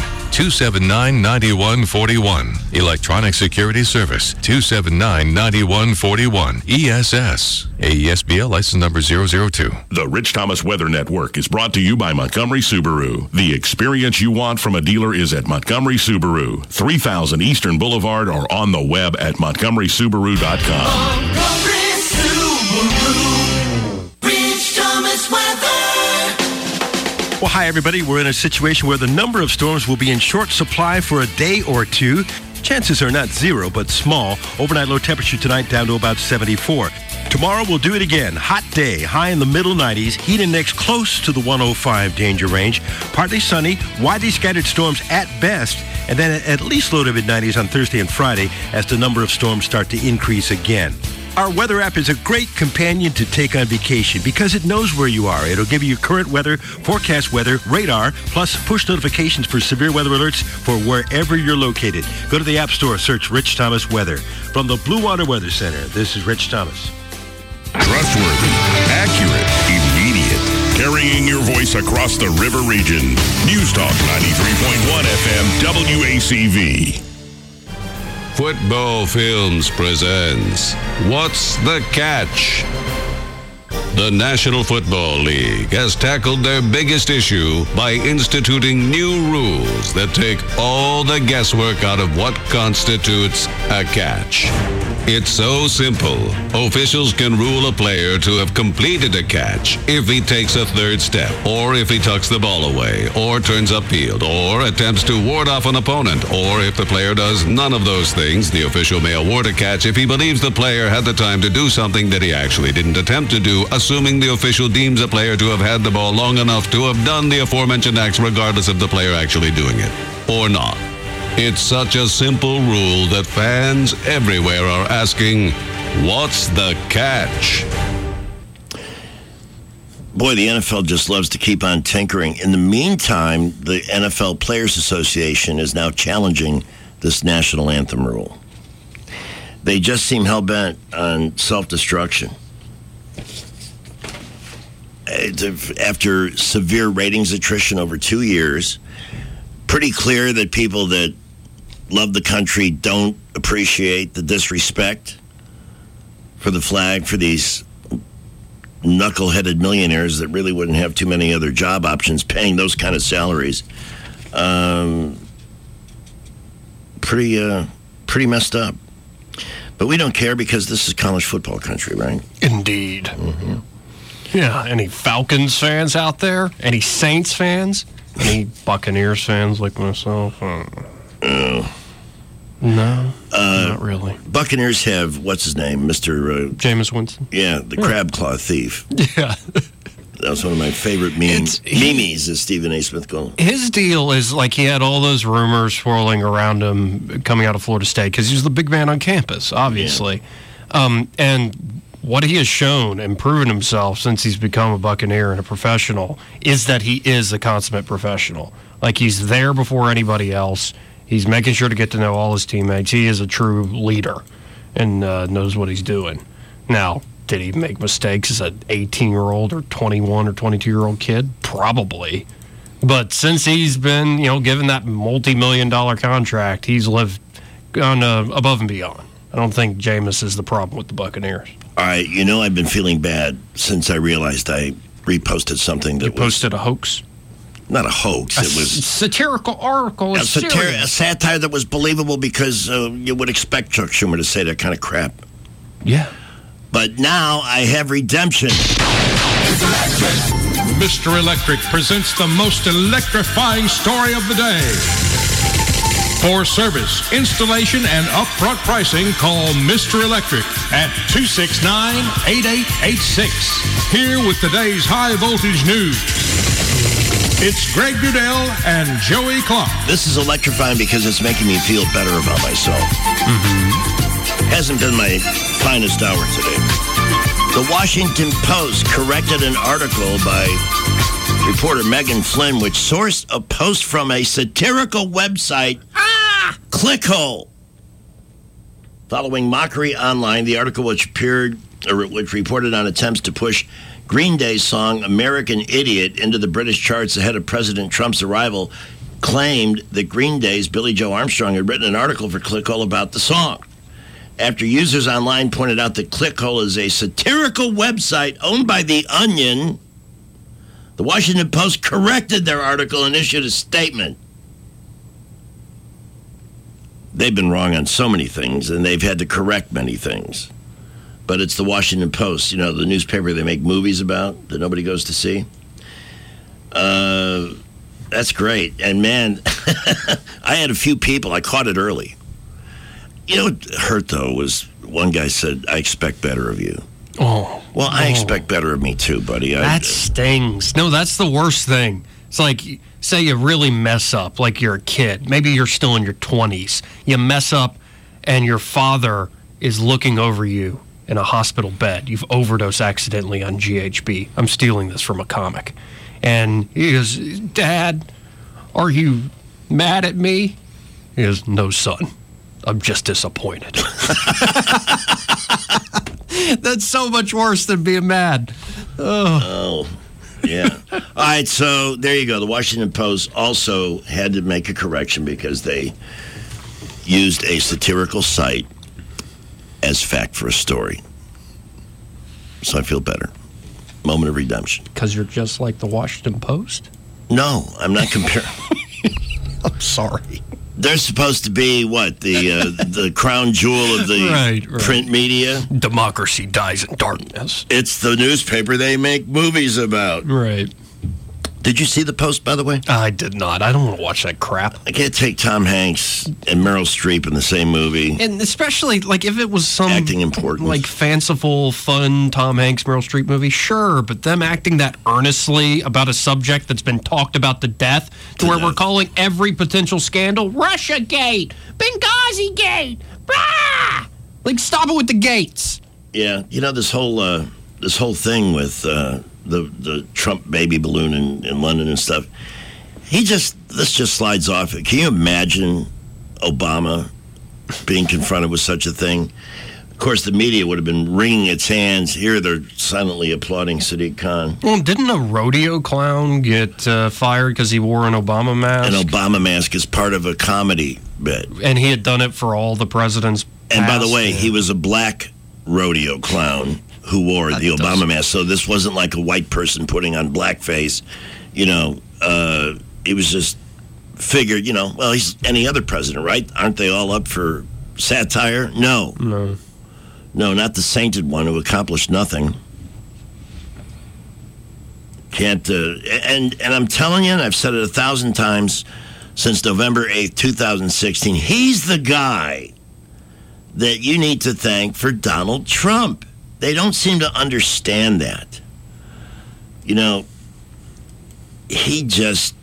279-9141. Electronic Security Service. 279-9141. ESS. AESBL license number 002. The Rich Thomas Weather Network is brought to you by Montgomery Subaru. The experience you want from a dealer is at Montgomery Subaru. 3000 Eastern Boulevard or on the web at montgomerysubaru.com. Montgomery Subaru. Rich Thomas Weather. Well, hi, everybody. We're in a situation where the number of storms will be in short supply for a day or two. Chances are not zero, but small. Overnight low temperature tonight down to about 74. Tomorrow we'll do it again. Hot day, high in the middle 90s. Heat index close to the 105 danger range. Partly sunny, widely scattered storms at best, and then at least low to mid-90s on Thursday and Friday as the number of storms start to increase again. Our weather app is a great companion to take on vacation because it knows where you are. It'll give you current weather, forecast weather, radar, plus push notifications for severe weather alerts for wherever you're located. Go to the App Store, search Rich Thomas Weather. From the Blue Water Weather Center, this is Rich Thomas. Trustworthy, accurate, immediate. Carrying your voice across the river region. News Talk 93.1 FM WACV. Football Films presents What's the Catch? The National Football League has tackled their biggest issue by instituting new rules that take all the guesswork out of what constitutes a catch. It's so simple. Officials can rule a player to have completed a catch if he takes a third step, or if he tucks the ball away, or turns upfield, or attempts to ward off an opponent, or if the player does none of those things, the official may award a catch if he believes the player had the time to do something that he actually didn't attempt to do, assuming the official deems a player to have had the ball long enough to have done the aforementioned acts regardless of the player actually doing it, or not. It's such a simple rule that fans everywhere are asking, what's the catch? Boy, the NFL just loves to keep on tinkering. In the meantime, the NFL Players Association is now challenging this national anthem rule. They just seem hell-bent on self-destruction. After severe ratings attrition over 2 years, pretty clear that people that love the country don't appreciate the disrespect for the flag for these knuckle-headed millionaires that really wouldn't have too many other job options paying those kind of salaries. Pretty messed up. But we don't care because this is college football country, right? Indeed. Mm-hmm. Yeah, any Falcons fans out there? Any Saints fans? Any Buccaneers fans like myself? No, not really. Buccaneers have, what's his name, Mr. Jameis Winston? Yeah, the crab claw thief. Yeah. That was one of my favorite memes, as Stephen A. Smith called him. His deal is like he had all those rumors swirling around him coming out of Florida State because he was the big man on campus, obviously. Yeah. And what he has shown and proven himself since he's become a Buccaneer and a professional is that he is a consummate professional. Like, he's there before anybody else. He's making sure to get to know all his teammates. He is a true leader and knows what he's doing. Now, did he make mistakes as an 18-year-old or 21 or 22-year-old kid? Probably. But since he's been, given that multi-million-dollar contract, he's lived on above and beyond. I don't think Jameis is the problem with the Buccaneers. All right, I've been feeling bad since I realized I reposted something that posted a hoax? Not a hoax. It was satirical article. A satire that was believable because you would expect Chuck Schumer to say that kind of crap. Yeah. But now I have redemption. Mr. Electric presents the most electrifying story of the day. For service, installation, and upfront pricing, call Mr. Electric at 269-8886. Here with today's high voltage news. It's Greg Goodell and Joey Clark. This is electrifying because it's making me feel better about myself. Hasn't been my finest hour today. The Washington Post corrected an article by reporter Megan Flynn, which sourced a post from a satirical website, Clickhole. Following mockery online, the article which reported on attempts to push Green Day's song American Idiot into the British charts ahead of President Trump's arrival claimed that Green Day's Billy Joe Armstrong had written an article for Clickhole about the song. After users online pointed out that Clickhole is a satirical website owned by The Onion, the Washington Post corrected their article and issued a statement. They've been wrong on so many things, and they've had to correct many things. But it's the Washington Post, the newspaper they make movies about that nobody goes to see. That's great. And, man, I had a few people. I caught it early. What hurt, though, was one guy said, I expect better of you. Oh. Well, I expect better of me, too, buddy. That stings. No, that's the worst thing. It's like, say you really mess up, like you're a kid. Maybe you're still in your 20s. You mess up, and your father is looking over you in a hospital bed. You've overdosed accidentally on GHB. I'm stealing this from a comic. And he goes, Dad, are you mad at me? He goes, no, son. I'm just disappointed. That's so much worse than being mad. Oh, yeah. All right, so there you go. The Washington Post also had to make a correction because they used a satirical site as fact for a story. So I feel better. Moment of redemption. Because you're just like the Washington Post? No, I'm not comparing. I'm sorry. They're supposed to be, what, the crown jewel of the print media? Democracy dies in darkness. It's the newspaper they make movies about. Right. Did you see the Post, by the way? I did not. I don't want to watch that crap. I can't take Tom Hanks and Meryl Streep in the same movie. And especially, like, if it was some... acting important. Like, fanciful, fun Tom Hanks, Meryl Streep movie, sure. But them acting that earnestly about a subject that's been talked about to death, to where we're calling every potential scandal Russiagate, Benghazi-gate, blah! Like, stop it with the gates. Yeah, you know, this whole thing with... the Trump baby balloon in London and stuff. This just slides off. Can you imagine Obama being confronted with such a thing? Of course, the media would have been wringing its hands. Here, they're silently applauding Sadiq Khan. Well, didn't a rodeo clown get fired because he wore an Obama mask? An Obama mask is part of a comedy bit. And he had done it for all the presidents. And by the way, he was a black rodeo clown who wore the Obama mask. So this wasn't like a white person putting on blackface. You know, it was just figured, you know, well, he's any other president, right? Aren't they all up for satire? No, not the sainted one who accomplished nothing. Can't, and I'm telling you, and I've said it 1,000 times since November 8th, 2016, he's the guy that you need to thank for Donald Trump. They don't seem to understand that. You know, he just...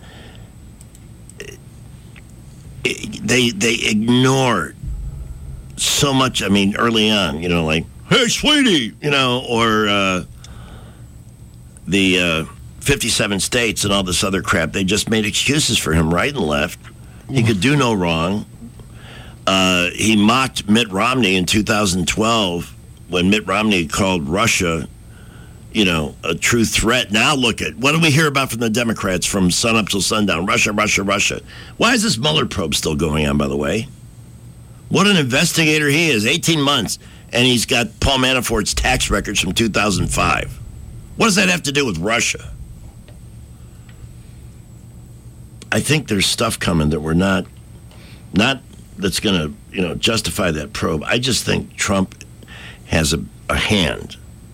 They ignored so much. I mean, early on, you know, like, hey, sweetie, you know, or the 57 states and all this other crap. They just made excuses for him right and left. He could do no wrong. He mocked Mitt Romney in 2012 when Mitt Romney called Russia, you know, a true threat. Now look at, what do we hear about from the Democrats from sunup till sundown? Russia, Russia, Russia. Why is this Mueller probe still going on, by the way? What an investigator he is. 18 months, and he's got Paul Manafort's tax records from 2005. What does that have to do with Russia? I think there's stuff coming that we're not that's going to, you know, justify that probe. I just think Trump has a hand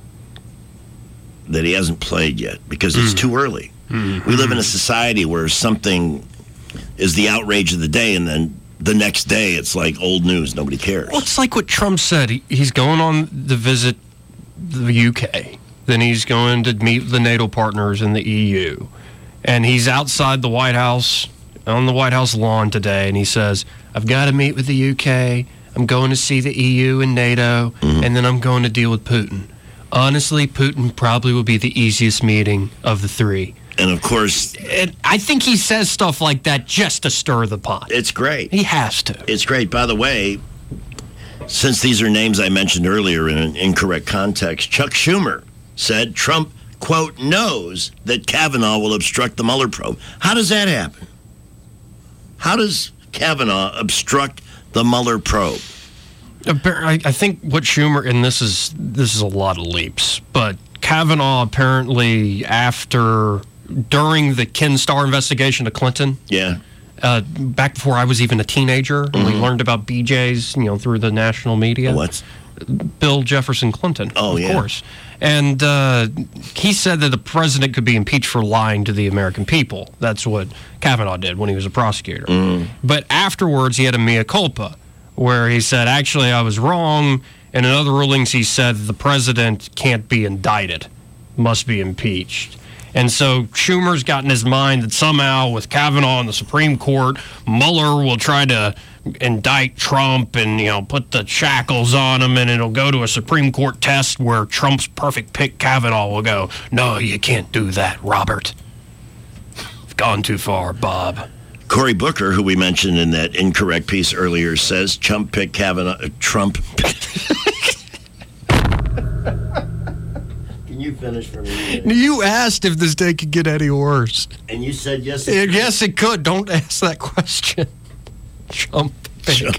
that he hasn't played yet because it's too early. We live in a society where something is the outrage of the day, and then the next day it's like old news. Nobody cares. Well, it's like what Trump said. He's going on the visit the UK. Then he's going to meet the NATO partners in the EU. And he's outside the White House, on the White House lawn today, and he says, I've got to meet with the UK. I'm going to see the EU and NATO, and then I'm going to deal with Putin. Honestly, Putin probably will be the easiest meeting of the three. And, of course... I think he says stuff like that just to stir the pot. It's great. He has to. It's great. By the way, since these are names I mentioned earlier in an incorrect context, Chuck Schumer said Trump, quote, knows that Kavanaugh will obstruct the Mueller probe. How does that happen? How does Kavanaugh obstruct the Mueller probe? I think what Schumer, and this is a lot of leaps, but Kavanaugh apparently during the Ken Starr investigation of Clinton, back before I was even a teenager, and we learned about BJ's, you know, through the national media. What? Bill Jefferson Clinton, of course. And he said that the president could be impeached for lying to the American people. That's what Kavanaugh did when he was a prosecutor. But afterwards, he had a mea culpa, where he said, actually, I was wrong. And in other rulings, he said the president can't be indicted, must be impeached. And so Schumer's got in his mind that somehow with Kavanaugh in the Supreme Court, Mueller will try to indict Trump and, you know, put the shackles on him, and it'll go to a Supreme Court test where Trump's perfect pick, Kavanaugh, will go, no, you can't do that, Robert. You've gone too far, Bob. Cory Booker, who we mentioned in that incorrect piece earlier, says Trump picked Kavanaugh. Trump. Can you finish for me? You asked if this day could get any worse. And you said yes. Yes, it could. Don't ask that question. Trump pick.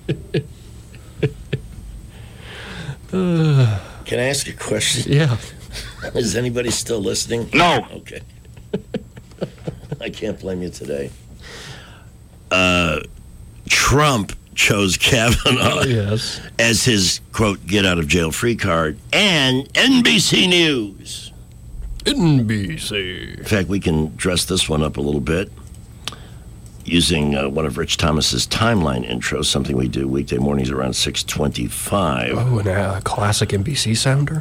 Can I ask a question? Yeah. Is anybody still listening? No. Okay. I can't blame you today. Trump chose Kavanaugh as his, quote, get-out-of-jail-free card, and NBC News. NBC. In fact, we can dress this one up a little bit using one of Rich Thomas's timeline intros, something we do weekday mornings around 6:25. Oh, and a classic NBC sounder.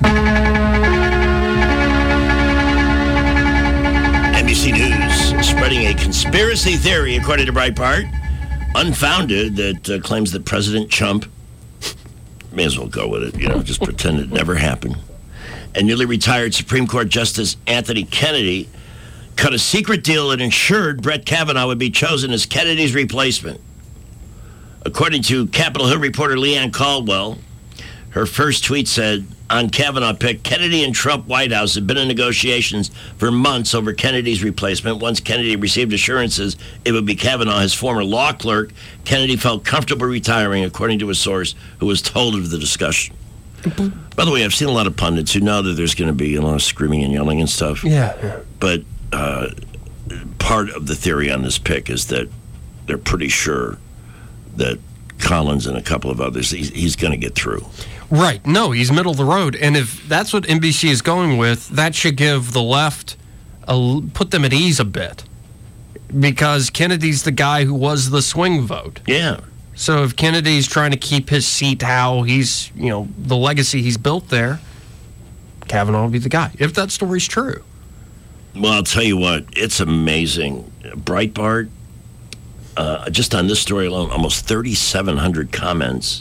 NBC News spreading a conspiracy theory, according to Breitbart, unfounded, that claims that President Trump, may as well go with it, just pretend it never happened, and newly retired Supreme Court Justice Anthony Kennedy cut a secret deal that ensured Brett Kavanaugh would be chosen as Kennedy's replacement. According to Capitol Hill reporter Leanne Caldwell, her first tweet said, on Kavanaugh pick, Kennedy and Trump White House have been in negotiations for months over Kennedy's replacement. Once Kennedy received assurances it would be Kavanaugh, his former law clerk, Kennedy felt comfortable retiring, according to a source who was told of the discussion. By the way, I've seen a lot of pundits who know that there's going to be a lot of screaming and yelling and stuff. Yeah. But part of the theory on this pick is that they're pretty sure that Collins and a couple of others, he's going to get through. Right. No, he's middle of the road. And if that's what NBC is going with, that should give the left, put them at ease a bit. Because Kennedy's the guy who was the swing vote. Yeah. So if Kennedy's trying to keep his seat how he's, the legacy he's built there, Kavanaugh will be the guy, if that story's true. Well, I'll tell you what, it's amazing. Breitbart, just on this story alone, almost 3,700 comments.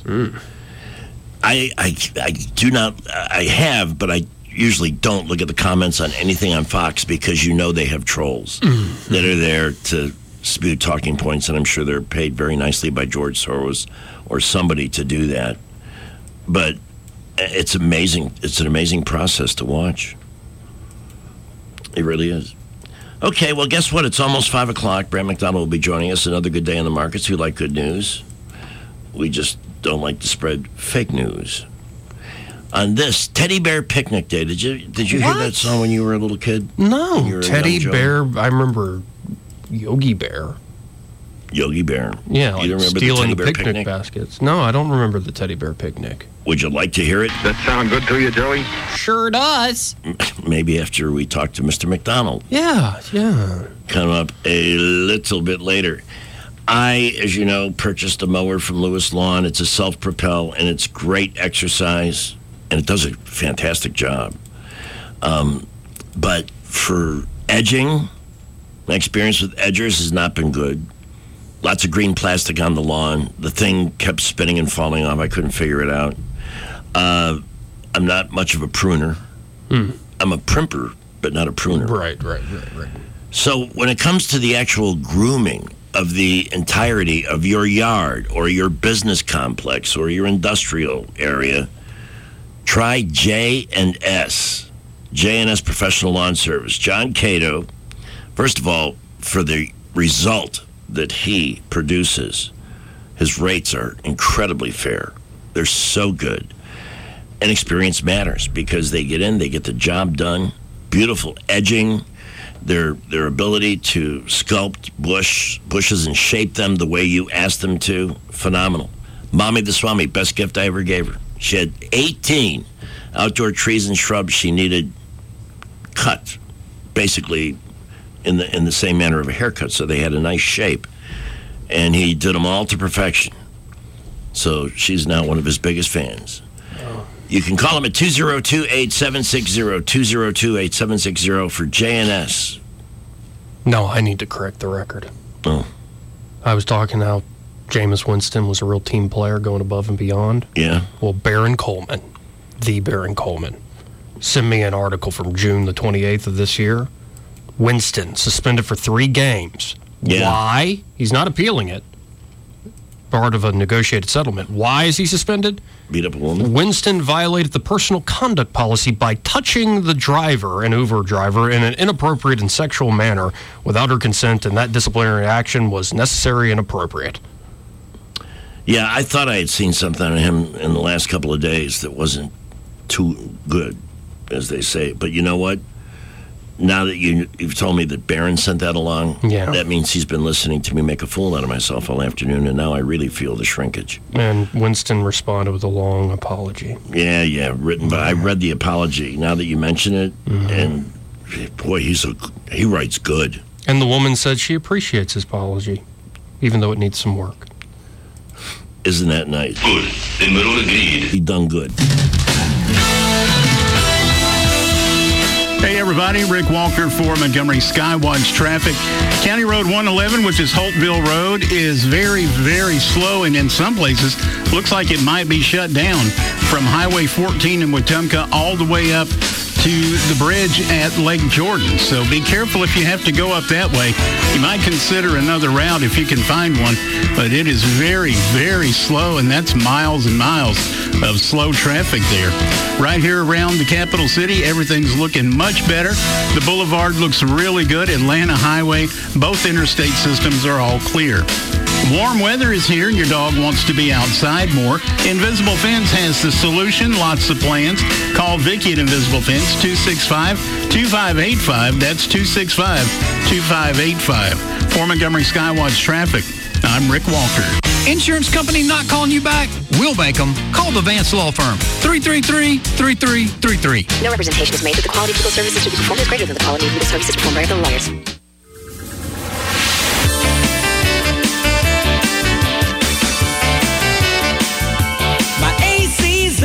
I do not, I have, but I usually don't look at the comments on anything on Fox because they have trolls that are there to spew talking points, and I'm sure they're paid very nicely by George Soros or somebody to do that. But it's amazing. It's an amazing process to watch. It really is. Okay, well, guess what? It's almost 5 o'clock. Brad McDonald will be joining us. Another good day in the markets. We like good news. We just don't like to spread fake news. On this Teddy Bear Picnic Day, did you hear that song when you were a little kid? No, Teddy Bear. I remember Yogi Bear. Yogi Bear. Yeah, you don't remember stealing the Teddy Bear picnic baskets. No, I don't remember the Teddy Bear Picnic. Would you like to hear it? That sound good to you, Joey? Sure does. Maybe after we talk to Mr. McDonald. Yeah. Come up a little bit later. I, as you know, purchased a mower from Lewis Lawn. It's a self-propel, and it's great exercise, and it does a fantastic job. But for edging, my experience with edgers has not been good. Lots of green plastic on the lawn. The thing kept spinning and falling off. I couldn't figure it out. I'm not much of a pruner. I'm a primper, but not a pruner. Right. So when it comes to the actual grooming of the entirety of your yard or your business complex or your industrial area, try J&S. J&S Professional Lawn Service. John Cato, first of all, for the result that he produces, his rates are incredibly fair. They're so good. And experience matters because they get in, they get the job done. Beautiful edging, their ability to sculpt bushes and shape them the way you asked them to, phenomenal. Mommy the Swami, best gift I ever gave her. She had 18 outdoor trees and shrubs she needed cut, basically in the same manner of a haircut, so they had a nice shape. And he did them all to perfection. So she's now one of his biggest fans. You can call him at 202-8760, 202-8760 for J&S. No, I need to correct the record. Oh. I was talking how Jameis Winston was a real team player going above and beyond. Yeah. Well, Baron Coleman, sent me an article from June the 28th of this year. Winston suspended for 3 games. Yeah. Why? He's not appealing it. Part of a negotiated settlement. Why is he suspended? Beat up a woman. Winston violated the personal conduct policy by touching the driver, an Uber driver, in an inappropriate and sexual manner without her consent, and that disciplinary action was necessary and appropriate. Yeah, I thought I had seen something on him in the last couple of days that wasn't too good. as they say. But you know what? Now that you've told me that Barron sent that along, that means he's been listening to me make a fool out of myself all afternoon, and now I really feel the shrinkage. And Winston responded with a long apology. Yeah, written by. I read the apology. Now that you mention it, and boy, he writes good. And the woman said she appreciates his apology, even though it needs some work. Isn't that nice? Good. Emerald agreed. He done good. Hey everybody, Rick Walker for Montgomery Skywatch Traffic. County Road 111, which is Holtville Road, is very, very slow, and in some places looks like it might be shut down from Highway 14 in Wetumpka all the way up to the bridge at Lake Jordan. So be careful if you have to go up that way. You might consider another route if you can find one, but it is very, very slow, and that's miles and miles of slow traffic there. Right here around the capital city, everything's looking much better. The boulevard looks really good. Atlanta Highway, both interstate systems are all clear. Warm weather is here and your dog wants to be outside more. Invisible Fence has the solution. Lots of plans. Call Vicky at Invisible Fence, 265-2585. That's 265-2585. For Montgomery Skywatch Traffic, I'm Rick Walker. Insurance company not calling you back? We'll make them. Call the Vance Law Firm. 333-3333. No representation is made that the quality of legal services to be performed is greater than the quality of legal services performed by other lawyers. My AC's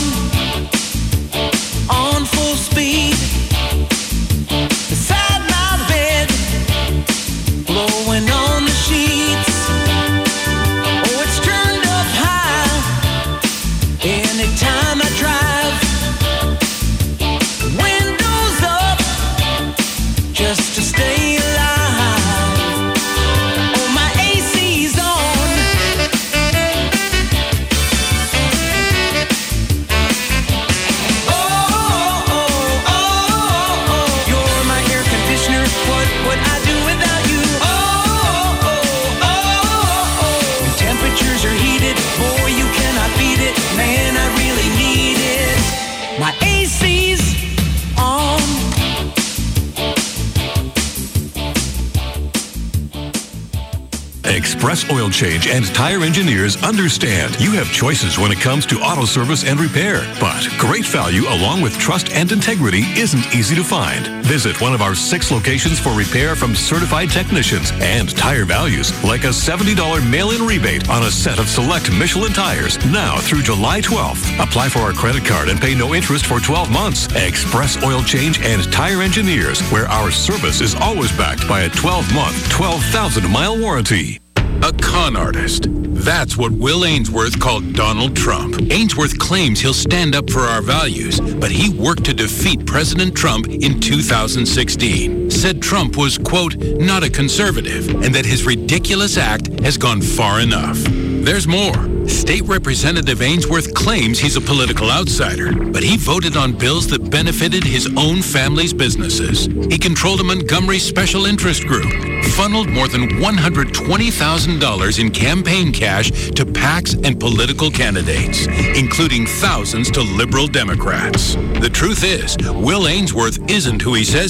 on full speed. Beside my bed, blowing on the sheets. Oh, it's turned up high anytime I drive. Windows up just to stay alive. Oh, my AC's on. You're my air conditioner. What would I do without you? When temperatures are heated, boy, you cannot beat it. Man, I really need it. My AC's on. Express Oil Change and Tire Engineers understand you have choices when it comes to auto service and repair. But great value along with trust and integrity isn't easy to find. Visit one of our 6 locations for repair from certified technicians and tire values, like a $70 mail-in rebate on a set of select Michelin tires now through July 12th. Apply for our credit card and pay no interest for 12 months. Express Oil Change and Tire Engineers, where our service is always backed by a 12-month, 12,000-mile warranty. A con artist. That's what Will Ainsworth called Donald Trump. Ainsworth claims he'll stand up for our values, but he worked to defeat President Trump in 2016. Said Trump was, quote, not a conservative, and that his ridiculous act has gone far enough. There's more. State Representative Ainsworth claims he's a political outsider, but he voted on bills that benefited his own family's businesses. He controlled a Montgomery special interest group, funneled more than $120,000 in campaign cash to PACs and political candidates, including thousands to liberal Democrats. The truth is, Will Ainsworth isn't who he says